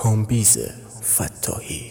کامبیز فتاحی.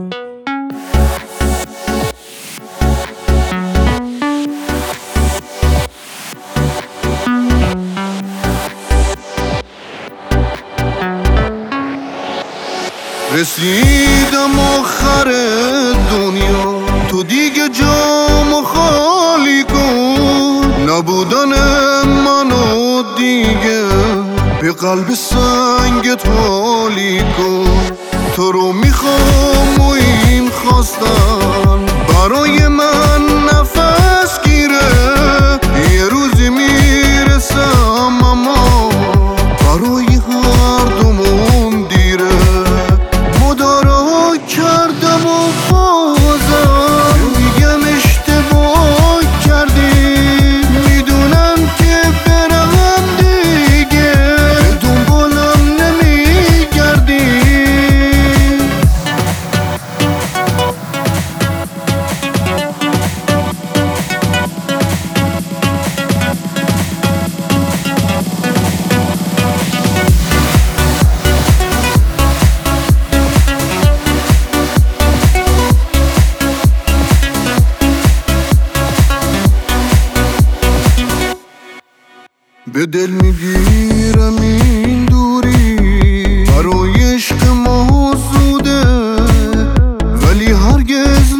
رسیدم آخر دنیا، تو دیگه جامو خالی کن. نبودن منو دیگه به قلب سنگت حالی کن. تو رو میخوام و این خواستن برای من نفس گیره. یه روزی میرسم اما برای هر دومون دیره. مدارا کردم و بازم میگم اشتباه کردی. میدونم که برم دیگه دنبالم نمیگردی. به دل میگیرم این دوری، برای عشق ما زوده. ولی هرگز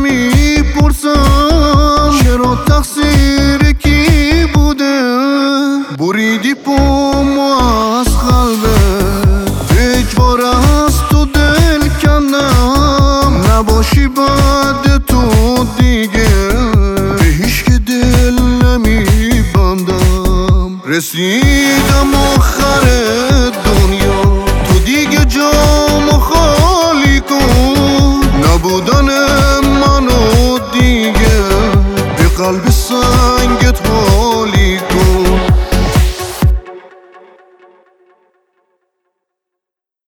نمیپرسم چرا تقصیر کی بوده. بریدی پامو از قلبه، به اجبار از تو دل کندم. نباشی بعد تو دیگه به هیچ که دل نمیبندم. رسیدم آخر دنیا، تو دیگه جامو خالی کن. نبودن منو دیگه به قلب سنگت حالی کن.